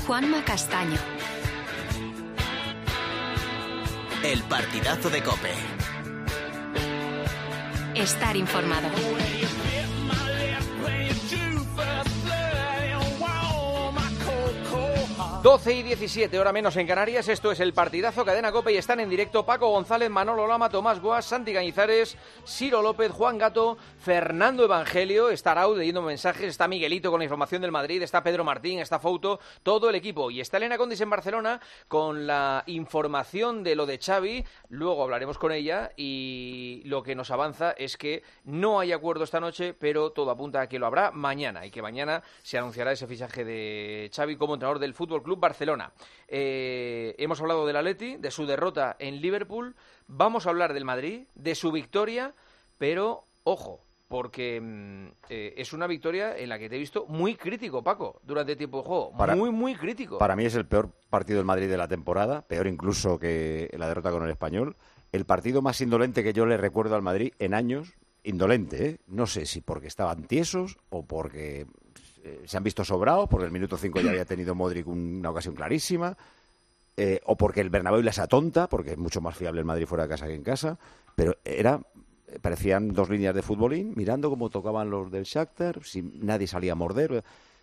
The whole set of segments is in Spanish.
Juanma Castaño. El partidazo de COPE. Estar informado. 12:17, hora menos en Canarias. Esto es el partidazo Cadena COPE y están en directo Paco González, Manolo Lama, Tomás Guas, Santi Cañizares, Ciro López, Juan Gato, Fernando Evangelio, está Raúl leyendo mensajes, está Miguelito con la información del Madrid, está Pedro Martín, está Fouto, todo el equipo. Y está Elena Condis en Barcelona con la información de lo de Xavi. Luego hablaremos con ella y lo que nos avanza es que no hay acuerdo esta noche, pero todo apunta a que lo habrá mañana y que mañana se anunciará ese fichaje de Xavi como entrenador del Fútbol Club Barcelona. Hemos hablado del Atleti, de su derrota en Liverpool. Vamos a hablar del Madrid, de su victoria, pero ojo, porque es una victoria en la que te he visto muy crítico, Paco, durante el tiempo de juego. Muy crítico. Para mí es el peor partido del Madrid de la temporada, peor incluso que la derrota con el Español. El partido más indolente que yo le recuerdo al Madrid en años. Indolente, ¿eh? No sé si porque estaban tiesos o porque se han visto sobrados, porque el minuto 5 ya había tenido Modric una ocasión clarísima, o porque el Bernabéu les atonta, porque es mucho más fiable el Madrid fuera de casa que en casa, pero parecían dos líneas de futbolín, mirando cómo tocaban los del Shakhtar, si nadie salía a morder.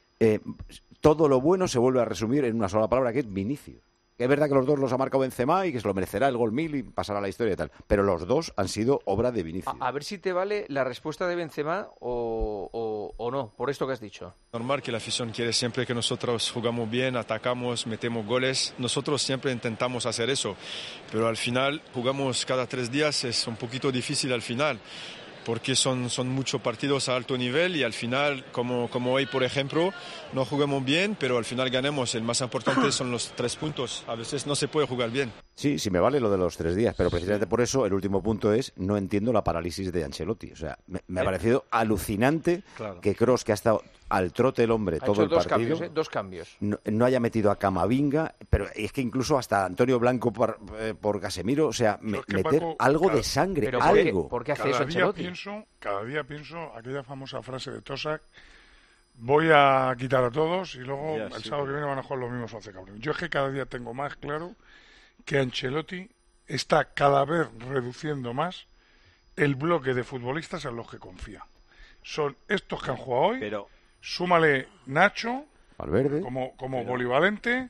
Todo lo bueno se vuelve a resumir en una sola palabra, que es Vinicius. Es verdad que los dos los ha marcado Benzema y que se lo merecerá el gol 1000 y pasará a la historia y tal, pero los dos han sido obra de Vinicius. A ver si te vale la respuesta de Benzema o no, por esto que has dicho. Normal que la afición quiere siempre que nosotros jugamos bien, atacamos, metemos goles. Nosotros siempre intentamos hacer eso, pero al final jugamos cada 3 días, es un poquito difícil al final, porque son muchos partidos a alto nivel y al final, como hoy por ejemplo, no jugamos bien, pero al final ganamos. El más importante son los 3 puntos. A veces no se puede jugar bien. Sí, me vale lo de los 3 días, pero precisamente por eso el último punto es, no entiendo la parálisis de Ancelotti. O sea, me ha parecido alucinante que Kroos, que ha estado al trote el hombre todo el partido, dos cambios. No haya metido a Camavinga, pero es que incluso hasta Antonio Blanco por Casemiro, o sea, meter Paco, algo de sangre, pero algo. ¿Por qué hace eso Ancelotti? Cada día pienso aquella famosa frase de Tosak: voy a quitar a todos y luego el sábado que viene van a jugar los mismos 11 cabrones. Yo es que cada día tengo más claro que Ancelotti está cada vez reduciendo más el bloque de futbolistas en los que confía. Son estos que han jugado hoy, súmale Nacho, Valverde, como polivalente.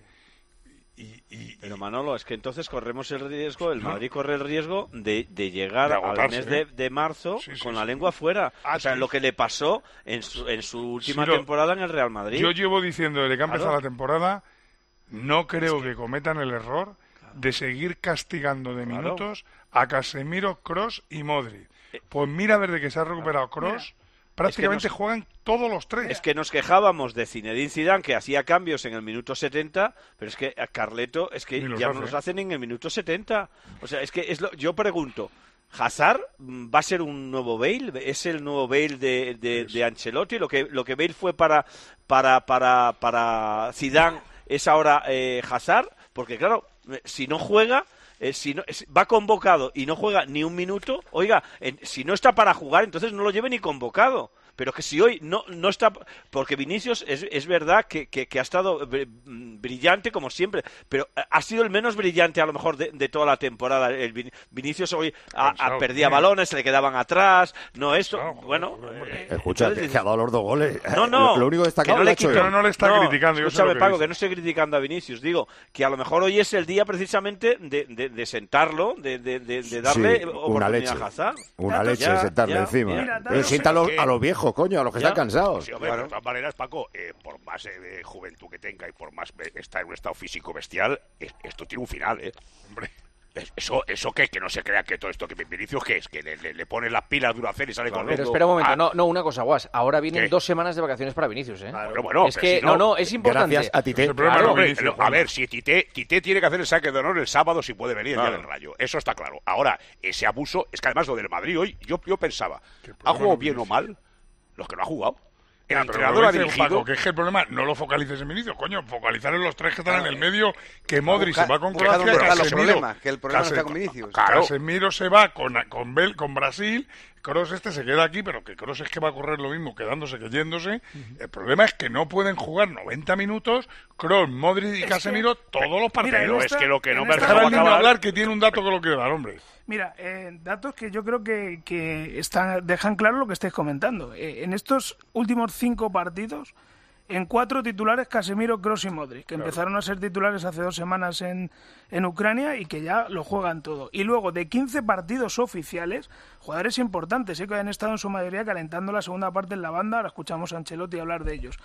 Pero Manolo, es que entonces corremos el riesgo, el Madrid corre el riesgo de llegar al mes de marzo con la lengua fuera. O sea, lo que le pasó en su última temporada en el Real Madrid. Yo llevo diciendo desde que ha empezado la temporada, no creo que cometan el error de seguir castigando de minutos a Casemiro, Kroos y Modric. Pues mira, desde que se ha recuperado Kroos, prácticamente juegan todos los 3. Es que nos quejábamos de Zinedine Zidane, que hacía cambios en el minuto 70, pero es que a Carleto es que ya no los hacen en el minuto 70. O sea, es que yo pregunto, ¿Hazard va a ser un nuevo Bale? ¿Es el nuevo Bale de Ancelotti? Lo que Bale fue para Zidane es ahora Hazard, porque claro, si no juega... si no, va convocado y no juega ni un minuto, oiga, si no está para jugar, entonces no lo lleve ni convocado. Pero que si hoy no está... Porque Vinicius es verdad que ha estado brillante como siempre, pero ha sido el menos brillante a lo mejor de toda la temporada. Vinicius hoy perdía balones, se le quedaban atrás, escucha, que ha dado los 2 goles. No, lo único destacado no le está criticando. Escúchame, Paco, que no estoy criticando a Vinicius. Digo que a lo mejor hoy es el día precisamente de sentarlo, de darle oportunidad a Hazard. Una leche, sentarle encima. Siéntalo a los viejos, coño, a los que están cansados. Sí, hombre, de todas maneras, Paco, por más juventud que tenga y por más estar en un estado físico bestial, esto tiene un final, hombre. Eso que no se crea que todo esto que Vinicius, ¿qué es? Que le pones las pilas Duracell y sale corriendo. Pero espera un momento, no, una cosa, Guas. Ahora vienen 2 semanas de vacaciones para Vinicius, Bueno, es que, es importante. Gracias a Tite. A ver, si Tite tiene que hacer el saque de honor el sábado si puede venir el día del Rayo. Eso está claro. Ahora, ese abuso, es que además lo del Madrid hoy, yo pensaba, ¿ha jugado bien o mal? Los que no ha jugado. El entrenador ha dirigido... Paco, que es que el problema, no lo focalices en Vinicius, coño, focalizar en los 3 que están en el medio, que Modric se va con Croacia, que el problema está con Vinicius. Casemiro se va con Brasil, Kroos se queda aquí, pero que Kroos es que va a correr lo mismo quedándose que yéndose. El problema es que no pueden jugar 90 minutos Kroos, Modric y Casemiro todos los partidos. Pero es que lo que no me dejar al niño hablar, que tiene un dato que lo quiere dar, hombre. Mira, datos que yo creo que dejan claro lo que estáis comentando. En estos últimos 5 partidos, en 4 titulares Casemiro, Kroos y Modric, que empezaron a ser titulares hace 2 semanas en Ucrania y que ya lo juegan todo. Y luego, de 15 partidos oficiales, jugadores importantes, que han estado en su mayoría calentando la segunda parte en la banda, ahora escuchamos a Ancelotti hablar de ellos.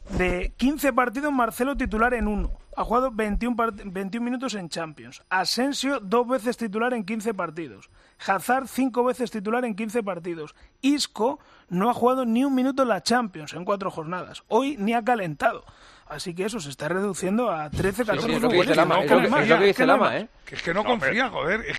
De 15 partidos, Marcelo titular en 1. Ha jugado 21 minutos en Champions. Asensio 2 veces titular en 15 partidos. Hazard 5 veces titular en 15 partidos. Isco no ha jugado ni un minuto en la Champions en 4 jornadas. Hoy ni ha calentado. Así que eso se está reduciendo a 13, 14 futbolistas. Que es que no confía, joder. Es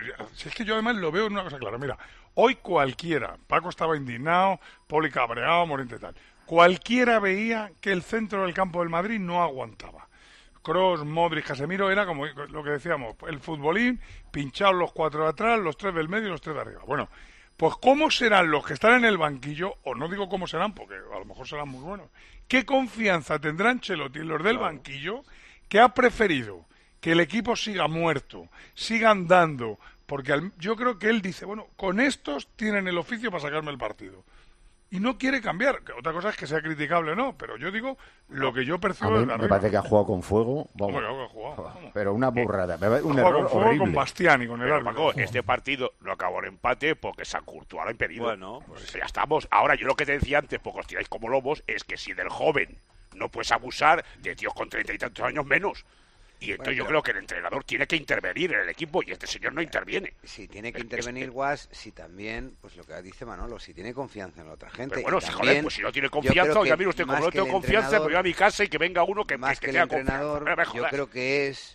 que yo además lo veo en una cosa clara. Mira, hoy cualquiera, Paco estaba indignado, Poli cabreado, Morente y tal. Cualquiera veía que el centro del campo del Madrid no aguantaba. Kroos, Modric, Casemiro era como lo que decíamos, el futbolín, pinchados los 4 de atrás, los 3 del medio y los 3 de arriba. Bueno, pues ¿cómo serán los que están en el banquillo? O no digo cómo serán, porque a lo mejor serán muy buenos. ¿Qué confianza tendrá Ancelotti en los del banquillo, que ha preferido que el equipo siga muerto, siga andando? Porque yo creo que él dice, bueno, con estos tienen el oficio para sacarme el partido. Y no quiere cambiar. Que otra cosa es que sea criticable o no, pero yo digo lo que yo percibo de me parece que ha jugado con fuego. Vamos. Pero una burrada. Un error con horrible. Con Bastiani, con el árbitro. Este partido no acabó en empate porque San Courtois lo ha impedido. Bueno, pues ya estamos. Ahora, yo lo que te decía antes, porque os tiráis como lobos, es que si del joven no puedes abusar, de tíos con 30 y tantos años menos. Y entonces yo creo que el entrenador tiene que intervenir en el equipo y este señor no interviene. Sí, tiene que intervenir Guas, si también, pues lo que dice Manolo, si tiene confianza en la otra gente. Pero bueno, joder, pues si no tiene confianza, oiga, mire usted, como no tengo confianza, pues voy a mi casa y que venga uno que tenga confianza. Yo creo que es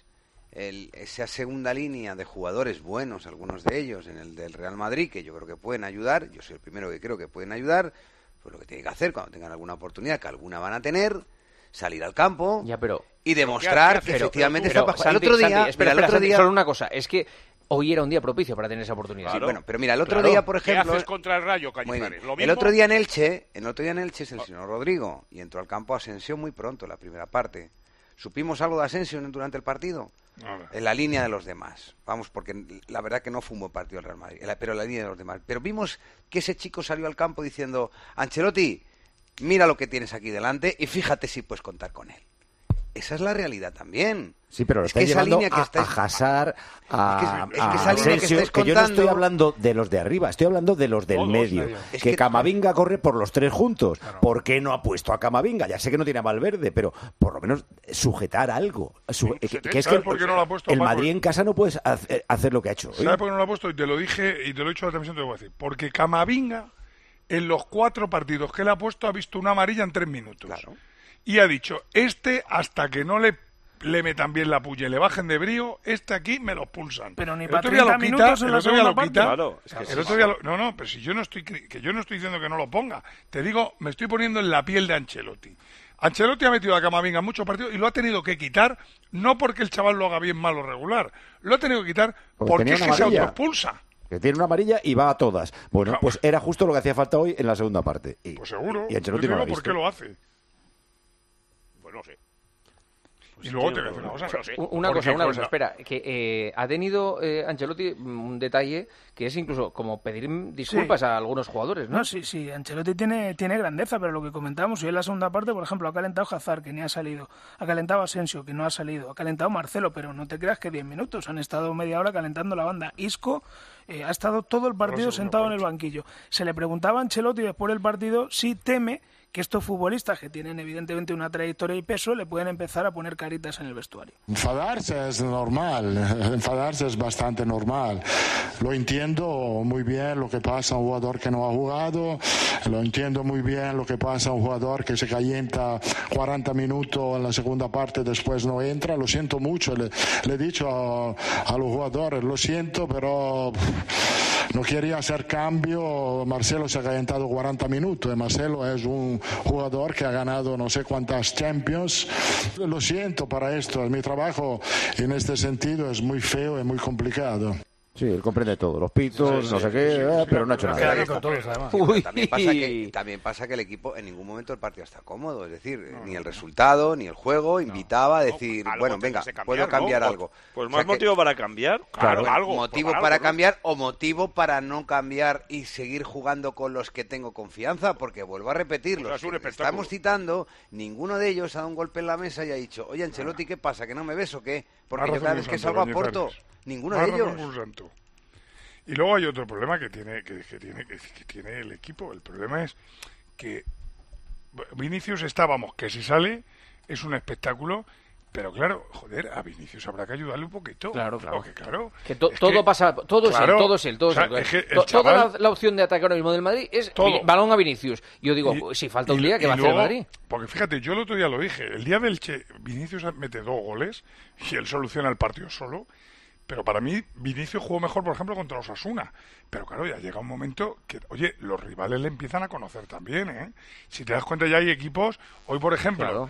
esa segunda línea de jugadores buenos, algunos de ellos, en el del Real Madrid, que yo creo que pueden ayudar, yo soy el primero que creo que pueden ayudar, pues lo que tiene que hacer cuando tengan alguna oportunidad, que alguna van a tener, salir al campo y demostrar que efectivamente está pasando. El otro día, solo una cosa, es que hoy era un día propicio para tener esa oportunidad. Claro. Sí, bueno, pero mira, el otro día, por ejemplo, ¿qué haces contra el Rayo, Cañizares? ¿Lo mismo? El otro día en Elche es el señor Rodrigo y entró al campo Asensio muy pronto, la primera parte. ¿Supimos algo de Asensio durante el partido? En la línea de los demás. Vamos, porque la verdad que no fue un buen partido el Real Madrid, pero en la línea de los demás. Pero vimos que ese chico salió al campo diciendo, Ancelotti, mira lo que tienes aquí delante y fíjate si puedes contar con él. Esa es la realidad también. Sí, pero lo estáis llevando a Hazard, a Asensio, que yo no estoy hablando de los de arriba, estoy hablando de los del medio. Que Camavinga corre por los 3 juntos. Claro. ¿Por qué no ha puesto a Camavinga? Ya sé que no tiene a Valverde, pero por lo menos sujetar algo. Que es que el Madrid en casa no puedes hacer lo que ha hecho. ¿Sabes por qué no lo ha puesto? Y te lo dije, y te lo he dicho en la transmisión, te lo voy a decir. Porque Camavinga, en los 4 partidos que le ha puesto, ha visto una amarilla en 3 minutos. Claro. Y ha dicho, hasta que no le metan bien la puya y le bajen de brío, aquí me los pulsan. Pero ni para 30 minutos en la segunda parte. Claro, el otro día no, pero si yo no estoy diciendo que no lo ponga. Te digo, me estoy poniendo en la piel de Ancelotti. Ancelotti ha metido a Camavinga en muchos partidos y lo ha tenido que quitar, no porque el chaval lo haga bien, mal o regular. Lo ha tenido que quitar porque es que se autoexpulsa. Que tiene una amarilla y va a todas. Bueno, pues era justo lo que hacía falta hoy en la segunda parte. Pues seguro. Y Ancelotti no lo ha visto. ¿Por qué lo hace? Pues no sé. Y luego te voy a decir una cosa. Una cosa, espera, que ha tenido Ancelotti un detalle que es incluso como pedir disculpas a algunos jugadores, ¿no? No, sí, Ancelotti tiene grandeza, pero lo que comentábamos, hoy en la segunda parte, por ejemplo, ha calentado Hazard, que ni ha salido, ha calentado Asensio, que no ha salido, ha calentado Marcelo, pero no te creas que 10 minutos, han estado media hora calentando la banda. Isco ha estado todo el partido sentado en el banquillo. Se le preguntaba a Ancelotti después del partido si teme que estos futbolistas que tienen evidentemente una trayectoria y peso le pueden empezar a poner caritas en el vestuario. Enfadarse es normal, enfadarse es bastante normal. Lo entiendo muy bien lo que pasa a un jugador que no ha jugado, lo entiendo muy bien lo que pasa a un jugador que se calienta 40 minutos en la segunda parte, después no entra, lo siento mucho, le he dicho a los jugadores, lo siento, pero no quería hacer cambio. Marcelo se ha calentado 40 minutos y Marcelo es un jugador que ha ganado no sé cuántas Champions. Lo siento para esto, mi trabajo en este sentido es muy feo y muy complicado. Sí, él comprende todo, los pitos, no sé qué, pero no ha hecho nada. Con todos, además. También pasa que el equipo en ningún momento el partido está cómodo, es decir, ni el resultado, ni el juego invitaba a decir, bueno, venga, puedo cambiar algo. Pues más motivo para cambiar. Claro, algo. Motivo para cambiar o motivo para no cambiar y seguir jugando con los que tengo confianza, porque vuelvo a repetirlo. Estamos citando, ninguno de ellos ha dado un golpe en la mesa y ha dicho, oye, Ancelotti, ¿qué pasa? ¿Que no me ves o qué? Porque yo cada vez que salgo aporto. Ninguno de ellos. Y luego hay otro problema que tiene el equipo. El problema es que Vinicius estábamos que si sale es un espectáculo, pero claro, joder, a Vinicius habrá que ayudarle un poquito. Claro. Porque, claro que todo pasa, todo es él. Toda la opción de ataque ahora mismo del Madrid es balón a Vinicius. Yo digo, si falta un día, ¿qué va a hacer el Madrid? Porque fíjate, yo el otro día lo dije, el día del Che, Vinicius mete 2 goles y él soluciona el partido solo. Pero para mí, Vinicius jugó mejor, por ejemplo, contra Osasuna. Pero claro, ya llega un momento que, oye, los rivales le empiezan a conocer también, ¿eh? Si te das cuenta, ya hay equipos. Hoy, por ejemplo,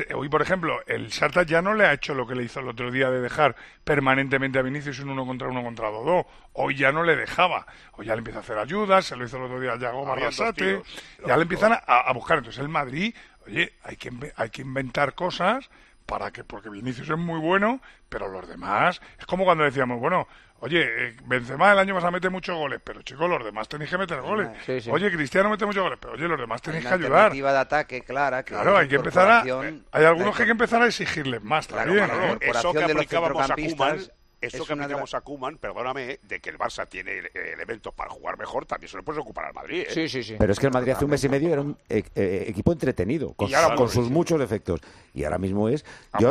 el Shakhtar ya no le ha hecho lo que le hizo el otro día de dejar permanentemente a Vinicius en 1 contra 2. Hoy ya no le dejaba. Hoy ya le empieza a hacer ayudas, se lo hizo el otro día a Yago Barrasate. Ya le empiezan a buscar. Entonces el Madrid, oye, hay que inventar cosas porque Vinicius es muy bueno, pero los demás, es como cuando decíamos, bueno, oye, Benzema el año pasado mete muchos goles, pero chicos, los demás tenéis que meter goles. Sí. Oye, Cristiano mete muchos goles, pero oye, los demás tenéis que ayudar. Alternativa de ataque clara. Claro, hay que empezar hay algunos que hay que empezar a exigirles más también. Claro, eso que aplicábamos a Koeman, eso que aplicamos a Koeman, perdóname, de que el Barça tiene elementos para jugar mejor, también se le puede ocupar al Madrid, ¿eh? Sí. Pero es que el Madrid hace un mes y medio era un equipo entretenido, con sus muchos defectos. Y ahora mismo es...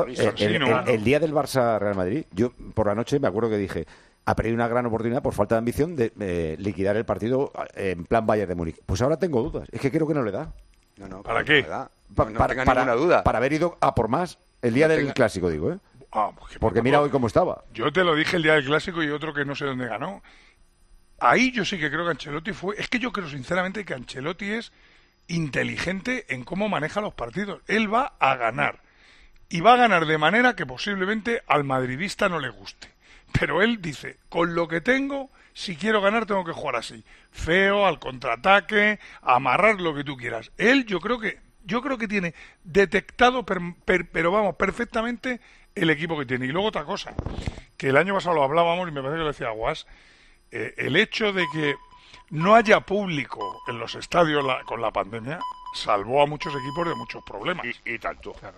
el día del Barça-Real Madrid, yo por la noche me acuerdo que dije, ha perdido una gran oportunidad por falta de ambición de liquidar el partido en plan Bayern de Múnich. Pues ahora tengo dudas, es que creo que no le da. ¿Para qué? No tenga ninguna duda. Para haber ido a por más el día del Clásico, digo, ¿eh? Porque mira hoy cómo estaba. Yo te lo dije el día del Clásico y otro que no sé dónde ganó. Ahí yo sí que creo que Ancelotti es que yo creo sinceramente que Ancelotti es inteligente en cómo maneja los partidos. Él va a ganar. Y va a ganar de manera que posiblemente al madridista no le guste. Pero él dice, con lo que tengo, si quiero ganar tengo que jugar así. Feo, al contraataque, amarrar lo que tú quieras. Él yo creo que tiene detectado, pero vamos, perfectamente el equipo que tiene. Y luego otra cosa, que el año pasado lo hablábamos y me parece que lo decía Guas, el hecho de que no haya público en los estadios con la pandemia salvó a muchos equipos de muchos problemas. Y tanto. Claro.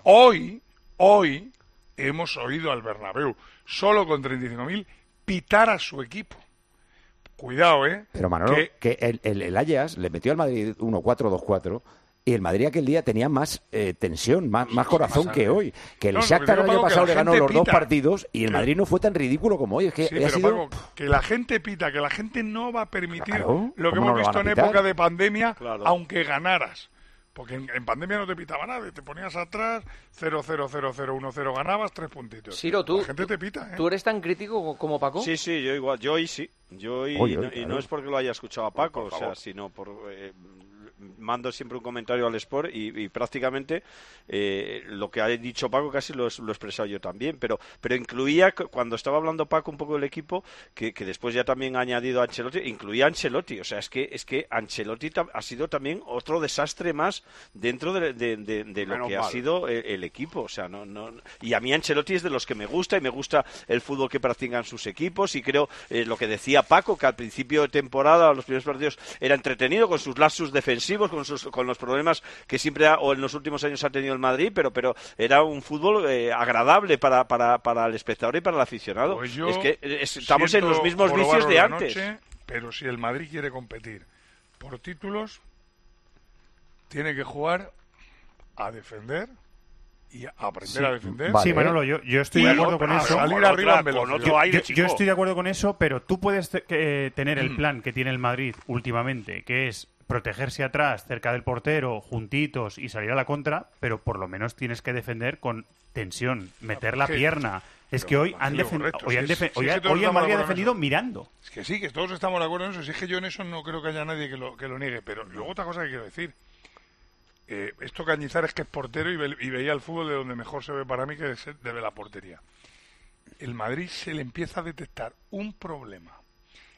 Hoy hemos oído al Bernabéu, solo con 35.000, pitar a su equipo. Cuidado, ¿eh? Pero Manolo, que el Ajax le metió al Madrid 1-4-2-4... Y el Madrid aquel día tenía más tensión, más corazón que hoy. Que el Shakhtar el año pasado le ganó los 2 partidos y el Madrid no fue tan ridículo como hoy. Es que ha sido... Paco, que la gente pita, que la gente no va a permitir lo que hemos visto en época de pandemia, aunque ganaras. Porque en pandemia no te pitaba nada, te ponías atrás, 0-0-0-0-1-0, ganabas 3 puntitos. Ciro, la gente te pita, ¿eh? ¿Tú eres tan crítico como Paco? Sí, yo igual, yo hoy sí. Y no es porque lo haya escuchado a Paco, o sea, sino por... mando siempre un comentario al Sport y prácticamente lo que ha dicho Paco casi lo he expresado yo también, pero incluía, cuando estaba hablando Paco un poco del equipo, que después ya también ha añadido a Ancelotti, incluía a Ancelotti, o sea, es que Ancelotti ha sido también otro desastre más dentro de lo que ha sido el equipo, o sea, no y a mí Ancelotti es de los que me gusta y me gusta el fútbol que practican sus equipos y creo lo que decía Paco, que al principio de temporada, los primeros partidos, era entretenido con sus lapsus defensivos, con los problemas que siempre o en los últimos años ha tenido el Madrid, pero era un fútbol agradable para el espectador y para el aficionado. Pues es que estamos en los mismos vicios de antes. Pero si el Madrid quiere competir por títulos, tiene que jugar a defender y a aprender a defender. Sí, Manolo, yo estoy de acuerdo con eso. Salir arriba con otro aire, yo estoy de acuerdo con eso, pero tú puedes tener el plan que tiene el Madrid últimamente, que es protegerse atrás, cerca del portero, juntitos y salir a la contra, pero por lo menos tienes que defender con tensión, meter la pierna. Es que hoy el Madrid ha defendido mirando. Es que sí, que todos estamos de acuerdo en eso. Si es que yo en eso no creo que haya nadie que lo niegue. Pero luego otra cosa que quiero decir. Esto Cañizares, que es portero y veía el fútbol de donde mejor se ve para mí, que es de la portería. El Madrid se le empieza a detectar un problema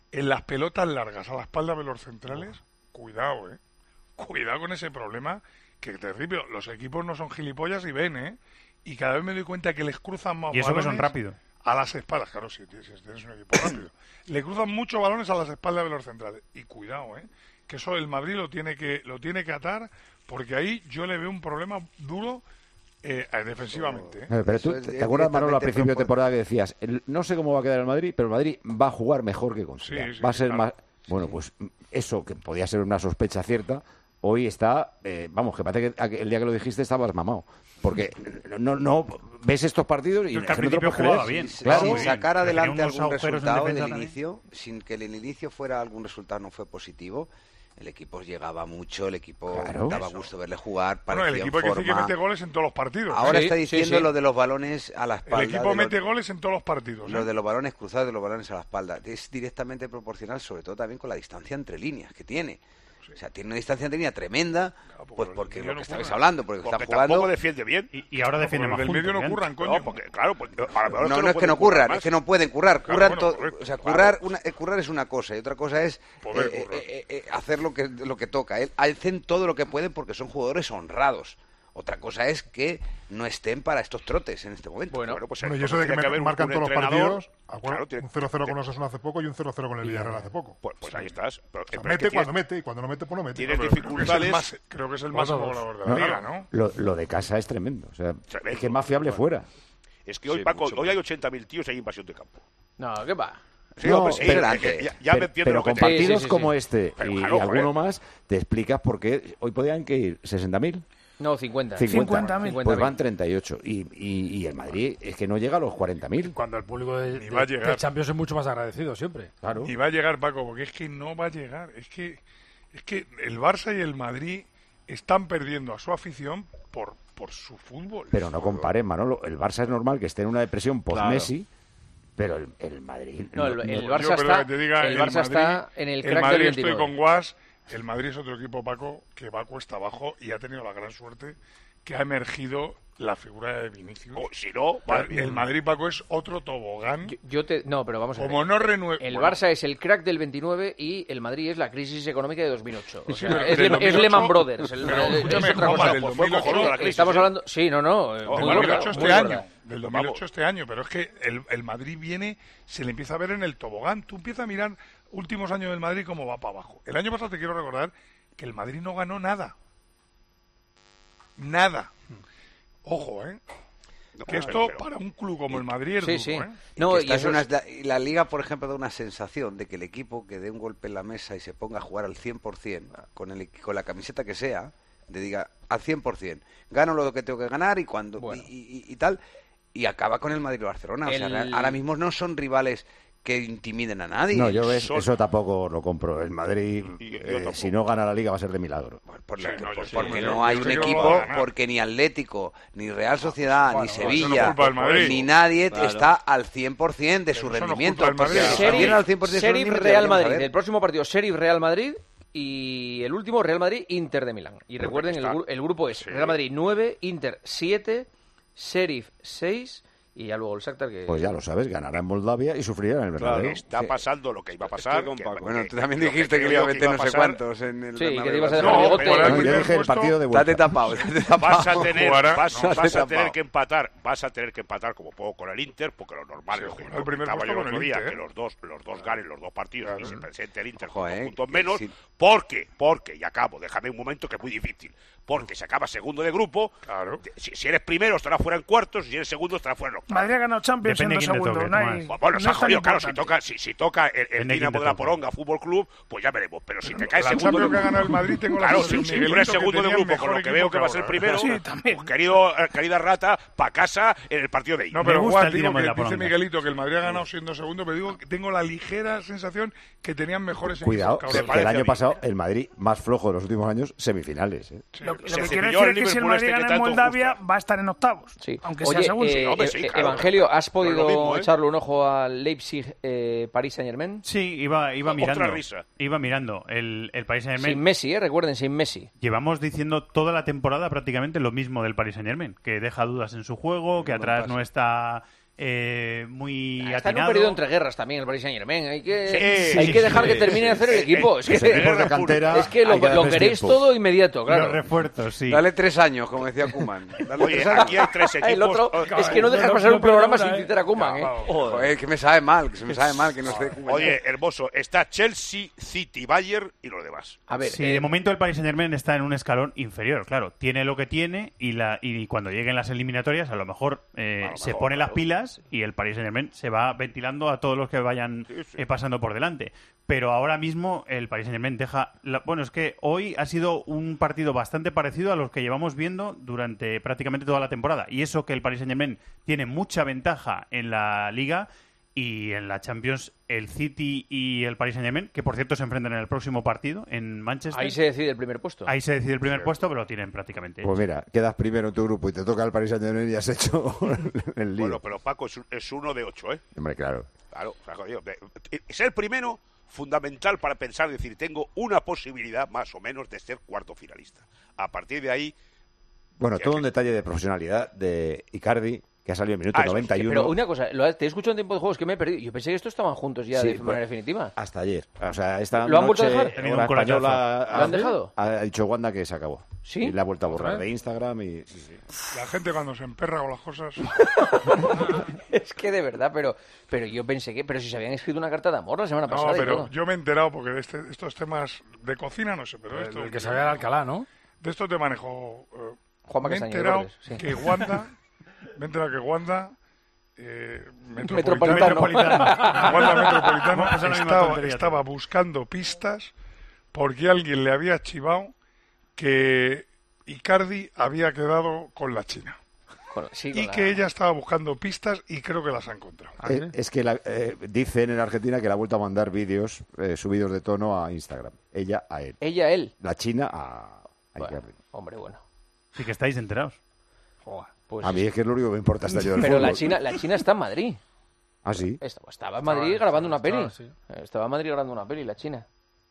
en las pelotas largas a la espalda de los centrales, cuidado, cuidado con ese problema, que te repito, los equipos no son gilipollas y ven, y cada vez me doy cuenta que les cruzan más y eso balones que son rápidos a las espaldas. Claro, si tienes un equipo rápido, le cruzan muchos balones a las espaldas de los centrales, y cuidado, que eso el Madrid lo tiene que atar, porque ahí yo le veo un problema duro defensivamente. Pero tú, ¿te acuerdas, Manolo, al principio de temporada que decías, no sé cómo va a quedar el Madrid, pero el Madrid va a jugar mejor que con Zidane? Va a ser más... Bueno, pues eso, que podía ser una sospecha cierta, hoy está... vamos, que parece que el día que lo dijiste estabas mamado. Porque no ves estos partidos y al principio jugaba bien. Claro, sin sacar adelante algún resultado del inicio, sin que el inicio fuera algún resultado no fue positivo. El equipo llegaba mucho, el equipo daba gusto verle jugar. Bueno, el equipo hay que mete goles en todos los partidos. Ahora está diciendo lo de los balones a la espalda. El equipo mete goles en todos los partidos. Lo de los balones cruzados, de los balones a la espalda. Es directamente proporcional, sobre todo también con la distancia entre líneas que tiene. O sea, tiene una distancia entre línea tremenda, pues porque lo que estabais hablando, porque está jugando... tampoco defiende bien. Y ahora defiende más. Del medio no curran, coño. No, porque, claro, no es que no curran, es que no pueden currar. O sea, currar es una cosa, y otra cosa es hacer lo que toca. Hacen todo lo que pueden porque son jugadores honrados. Otra cosa es que no estén para estos trotes en este momento. Bueno, y eso de que marcan todos los partidos, claro, un 0-0 con Osasuna hace poco y un 0-0 con el Villarreal hace poco. Pues ahí estás. Pero, o sea, mete cuando mete, y cuando no mete, pues no mete. Tienes dificultades. Creo que es el más goleador de la liga, ¿no? Lo de casa es tremendo. O sea, es que es más fiable fuera. Es que hoy, Paco, hoy hay 80.000 tíos y hay invasión de campo. No, ¿qué va? Sí, no, pero con partidos como este y alguno más, te explicas por qué hoy podían que ir 60.000. No, 50. 50.000. Pues van 38. Y el Madrid es que no llega a los 40.000. Cuando el público de Champions es mucho más agradecido siempre. Claro. Y va a llegar, Paco, porque es que no va a llegar. Es que el Barça y el Madrid están perdiendo a su afición por su fútbol. Pero no comparen, Manolo. El Barça es normal que esté en una depresión post-Messi. Pero el Madrid... No, el Barça está en el crack el Madrid del 29. Estoy con Guas. El Madrid es otro equipo, Paco, que va cuesta abajo y ha tenido la gran suerte que ha emergido la figura de Vinicius. Si no, el Madrid, Paco, es otro tobogán. No, pero vamos a ver. Como no renueve... El Barça es el crack del 29 y el Madrid es la crisis económica de 2008. O sea, es Lehman Brothers. Escúchame, del 2008... Estamos hablando... Sí, no. Del 2008 este año. Del 2008 este año. Pero es que el Madrid viene... Se le empieza a ver en el tobogán. Tú empiezas a mirar últimos años del Madrid cómo va para abajo. El año pasado te quiero recordar que el Madrid no ganó nada. Nada. Ojo, que esto para un club como el Madrid es duro, No, y la Liga, por ejemplo, da una sensación de que el equipo que dé un golpe en la mesa y se ponga a jugar al 100%, con la camiseta que sea, diga al 100%, gano lo que tengo que ganar y tal, y acaba con el Madrid-Barcelona. O sea, ahora mismo no son rivales que intimiden a nadie. No, yo eso tampoco lo compro. El Madrid, si no gana la Liga, va a ser de milagro. Porque no hay un equipo, porque ni Atlético, ni Real Sociedad, ni Sevilla, ni nadie está al 100% de su rendimiento. Sheriff Real Madrid. El próximo partido, Sheriff Real Madrid. Y el último, Real Madrid, Inter de Milán. Y recuerden, el grupo es Real Madrid 9, Inter 7, Sheriff 6... Y ya luego el Shakhtar que... Pues ya lo sabes, ganará en Moldavia y sufrirá en el Bernabéu. Claro, está pasando lo que iba a pasar. Bueno, tú también dijiste que iba a meter no sé cuántos en el Bernabéu. Sí, que te ibas a dejar bigote. Yo dije el partido de vuelta. Date tapado. Vas a tener que empatar. Vas a tener que empatar como poco con el Inter, porque lo normal es lo que estaba yo el otro día, que los dos ganen los dos partidos y se presente el Inter con 2 puntos menos. Porque, y acabo, déjame un momento que es muy difícil. Porque se acaba segundo de grupo. Claro. Si eres primero, estará fuera en cuartos. Si eres segundo, estará fuera en octavos. Madrid ha ganado Champions en 2 segundos. Bueno, se ha jodido, claro. Si toca el Dinamo de la Poronga Fútbol Club, pues ya veremos. Pero si te cae segundo. La que ha ganado el Madrid, tengo la si tú eres segundo de grupo, con lo que veo que va a ser primero, pues querida rata, pa' casa en el partido de ahí. No, pero Juan, digo que dice Miguelito que el Madrid ha ganado siendo segundo, pero digo que tengo la ligera sensación que tenían mejores equipos. Cuidado, que el año pasado el Madrid más flojo de los últimos años, semifinales. Lo que quiero decir es que si el Madrid gana en Moldavia va a estar en octavos, aunque sea segundo. Evangelio, ¿has podido echarle un ojo al Leipzig Paris Saint-Germain? Sí, iba mirando. Iba mirando el Paris Saint-Germain. Sin Messi, recuerden, sin Messi. Llevamos diciendo toda la temporada prácticamente lo mismo del Paris Saint-Germain, que deja dudas en su juego, que atrás no está muy Está atinado. en un periodo entre guerras también el Paris Saint-Germain. Hay que dejar que termine de hacer el equipo. Es que lo queréis todo inmediato, claro. Los refuerzos, sí. Dale 3 años, como decía Koeman. Oye, aquí hay 3 equipos. El otro, es que no dejas pasar un programa sin citar a Koeman. Joder, que me sabe mal, que no esté Koeman. Oye, hermoso, está Chelsea, City, Bayern y los demás. A ver, sí, de momento el Paris Saint-Germain está en un escalón inferior, claro. Tiene lo que tiene y cuando lleguen las eliminatorias a lo mejor se pone las pilas y el Paris Saint-Germain se va ventilando a todos los que vayan pasando por delante. Pero ahora mismo el Paris Saint-Germain deja... Bueno, es que hoy ha sido un partido bastante parecido a los que llevamos viendo durante prácticamente toda la temporada. Y eso que el Paris Saint-Germain tiene mucha ventaja en la Liga y en la Champions el City y el Paris Saint-Germain, que por cierto se enfrentan en el próximo partido en Manchester. Ahí se decide el primer puesto. Ahí se decide el primer puesto, pero lo tienen prácticamente. Pues mira, quedas primero en tu grupo y te toca el Paris Saint-Germain y has hecho el lío. Bueno, pero Paco es uno de 8, ¿eh? Hombre, claro. Claro, o sea, jodido. Ser primero, fundamental para pensar, decir, tengo una posibilidad más o menos de ser cuarto finalista. A partir de ahí... Bueno, todo un detalle de profesionalidad de Icardi, que ha salido en minuto 91. Pero una cosa, te he escuchado en tiempo de juegos que me he perdido. Yo pensé que estos estaban juntos ya de manera definitiva. Hasta ayer. O sea, esta ¿Lo han vuelto noche, a dejar? Hora española, ¿Lo han dejado? Ha dicho Wanda que se acabó. ¿Sí? Y la ha vuelto a borrar de Instagram y... La gente cuando se emperra con las cosas... Es que de verdad, pero yo pensé que... Pero si se habían escrito una carta de amor la semana pasada. No, pero y todo. yo me he enterado porque de estos temas de cocina no sé, pero esto... El que se vea de Alcalá, ¿no? De esto te manejo... Juanma me he Castaño enterado Robles, sí. que Wanda... Metropolitano. Wanda Metropolitano estaba buscando pistas porque alguien le había chivado que Icardi había quedado con la China. Que ella estaba buscando pistas y creo que las ha encontrado. Es que dicen en Argentina que le ha vuelto a mandar vídeos subidos de tono a Instagram. Ella a él. Ella a él. La China a Icardi. Hombre, bueno. Sí que estáis enterados. Pues a mí es que es lo único que me importa hasta yo del Pero fútbol. la China está en Madrid. ¿Ah, sí? Estaba en Madrid grabando una peli. Estaba en Madrid grabando una peli, la China.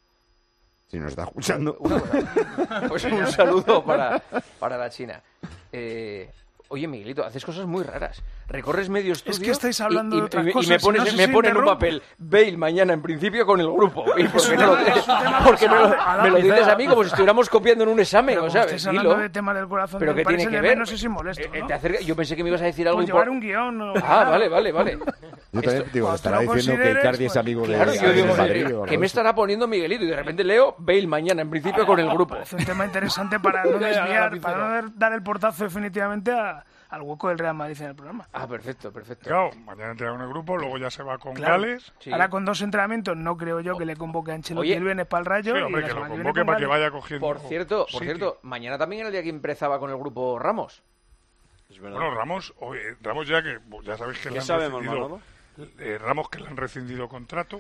Si nos está escuchando. Pues un saludo para la China. Oye, Miguelito, haces cosas muy raras. Recorres medio estudio. Es que estáis hablando de otras cosas. Y me pones, me ponen un papel. Bale mañana, en principio, con el grupo. ¿Y por qué me lo dices a mí como si estuviéramos copiando en un examen? O sea, estáis hablando de tema del corazón. ¿Pero del qué tiene que ver? No sé si molesto, ¿no? Yo pensé que me ibas a decir algo. Pues llevar un guión. ¿no? Vale. Yo también digo, estará diciendo que Icardi es amigo de Madrid. ¿Qué me estará poniendo Miguelito? Y de repente leo Bale mañana, en principio, con el grupo. Es un tema interesante para no desviar, para no dar el portazo definitivamente al hueco del Real Madrid en el programa. Ah, perfecto. Claro, mañana entra con el grupo, luego ya se va con Gales. Sí. Ahora con 2 entrenamientos no creo yo que le convoque a Ancelotti el viernes para el Rayo. Sí, hombre, que lo convoque para que vaya cogiendo... Por cierto, mañana también era el día que empezaba con el grupo Ramos. Bueno, Ramos ya que ya sabéis que le han rescindido... Ramos que le han rescindido contrato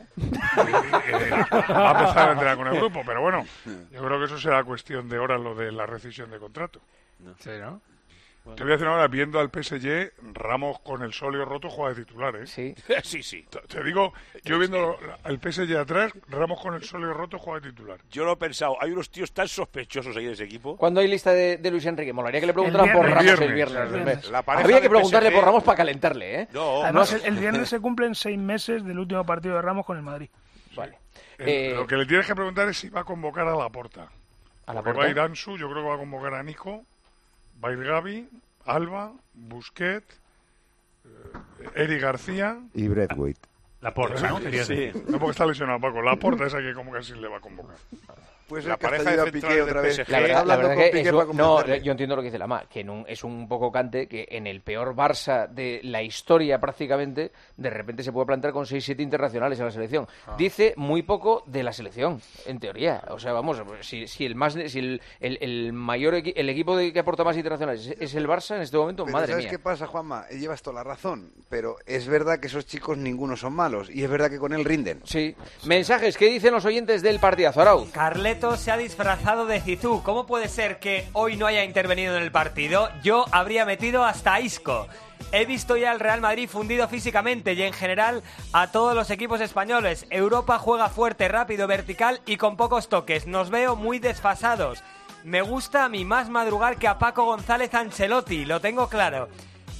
va a empezar a entrenar con el grupo, pero bueno, yo creo que eso será cuestión de horas lo de la rescisión de contrato. Sí, ¿no? Te voy a decir ahora, viendo al PSG, Ramos con el sóleo roto juega de titular, ¿eh? Sí. Sí. Te digo, yo viendo al PSG atrás, Ramos con el sóleo roto juega de titular. Yo lo he pensado, hay unos tíos tan sospechosos ahí en ese equipo. ¿Cuándo hay lista de Luis Enrique? Molaría que le preguntaran por Ramos el viernes. Había que preguntarle por Ramos para calentarle, ¿eh? No. Además, el viernes se cumplen 6 meses del último partido de Ramos con el Madrid. Vale. Lo que le tienes que preguntar es si va a convocar a Laporta. Va a ir Ansu, yo creo que va a convocar a Nico, va a ir Gavi, Alba, Busquets, Eric García y Braithwaite. Laporta, ¿no? Sí. No, porque está lesionado Paco. Laporta es el que como que así le va a convocar. Pues la pareja de Piqué otra vez. La verdad que yo entiendo lo que dice Lama, que es un poco cante que en el peor Barça de la historia prácticamente, de repente se puede plantear con 6-7 internacionales en la selección. Dice muy poco de la selección, en teoría. O sea, vamos, si el mayor el equipo que aporta más internacionales es el Barça en este momento, pero madre ¿sabes mía. qué pasa, Juanma? Llevas toda la razón, pero es verdad que esos chicos ninguno son malos y es verdad que con él rinden. Sí. Mensajes, ¿qué dicen los oyentes del partidazo, Arau? Carleto se ha disfrazado de Zizou. ¿Cómo puede ser que hoy no haya intervenido en el partido? Yo habría metido hasta a Isco. He visto ya al Real Madrid fundido físicamente y en general a todos los equipos españoles. Europa juega fuerte, rápido, vertical y con pocos toques. Nos veo muy desfasados. Me gusta a mí más madrugar que a Paco González Ancelotti, lo tengo claro.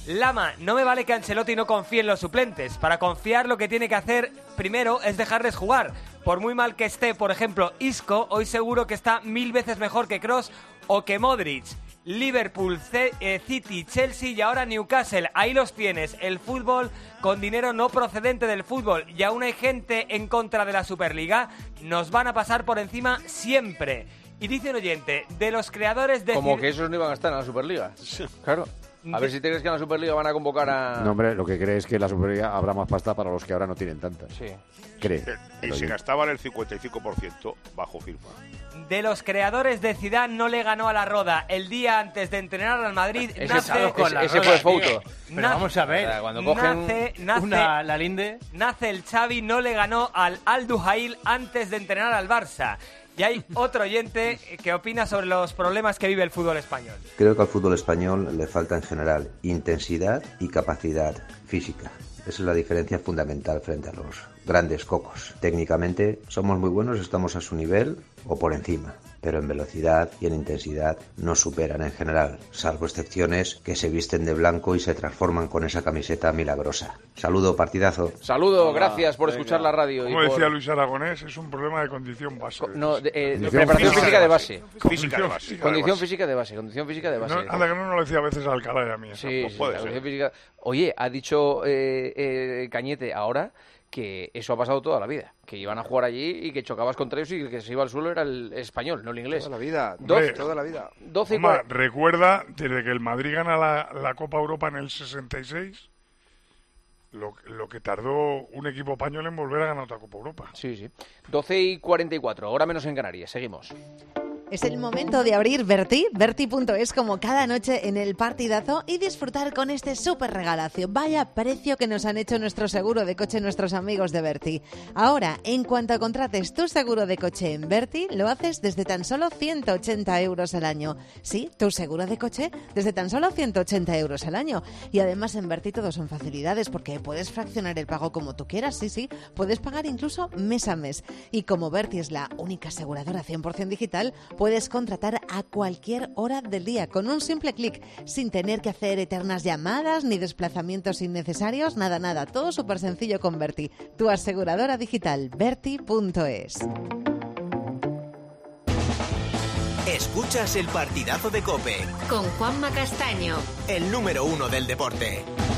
Lama, no me vale que Ancelotti no confíe en los suplentes. Para confiar lo que tiene que hacer primero es dejarles jugar. Por muy mal que esté, por ejemplo, Isco, hoy seguro que está 1000 veces mejor que Kroos o que Modric. Liverpool, City, Chelsea y ahora Newcastle. Ahí los tienes. El fútbol con dinero no procedente del fútbol. Y aún hay gente en contra de la Superliga. Nos van a pasar por encima siempre. Y dice un oyente, de los creadores de... Como que esos no iban a estar en la Superliga. Claro. A ver si te crees que en la Superliga van a convocar a... No, hombre, lo que cree es que en la Superliga habrá más pasta para los que ahora no tienen tanta. Sí. Cree. Y se gastaban el 55% bajo firma. De los creadores de Zidane no le ganó a la Roda. El día antes de entrenar al Madrid ese fue Fouto. Pero vamos a ver. Cuando cogen la Linde... Nace el Xavi no le ganó al Al-Duhail antes de entrenar al Barça. Y hay otro oyente que opina sobre los problemas que vive el fútbol español. Creo que al fútbol español le falta en general intensidad y capacidad física. Esa es la diferencia fundamental frente a los grandes cocos. Técnicamente somos muy buenos, estamos a su nivel o por encima, pero en velocidad y en intensidad nos superan en general, salvo excepciones que se visten de blanco y se transforman con esa camiseta milagrosa. Saludo, partidazo. Saludo, gracias por escuchar la radio. Como decía Luis Aragonés, es un problema de condición base. Preparación física de base. Condición física de base. Anda que no lo decía a veces Alcalá y a mí. Sí, puede ser. Física. Oye, ha dicho Cañete ahora que eso ha pasado toda la vida, que iban a jugar allí y que chocabas contra ellos y el que se iba al suelo era el español, no el inglés. Toda la vida, toda la vida. Recuerda, desde que el Madrid gana la Copa Europa en el 66, lo que tardó un equipo español en volver a ganar otra Copa Europa. Sí. 12:44, hora menos en Canarias, seguimos. Es el momento de abrir Berti, Berti.es como cada noche en el partidazo y disfrutar con este súper regalazo. Vaya precio que nos han hecho nuestro seguro de coche nuestros amigos de Berti. Ahora, en cuanto contrates tu seguro de coche en Berti, lo haces desde tan solo 180 euros al año. Sí, tu seguro de coche desde tan solo 180 euros al año. Y además en Berti todo son facilidades porque puedes fraccionar el pago como tú quieras, sí, puedes pagar incluso mes a mes. Y como Berti es la única aseguradora 100% digital, puedes contratar a cualquier hora del día con un simple clic, sin tener que hacer eternas llamadas ni desplazamientos innecesarios, nada. Todo súper sencillo con Berti, tu aseguradora digital, Berti.es. Escuchas el partidazo de COPE. Con Juanma Castaño. El número 1 del deporte.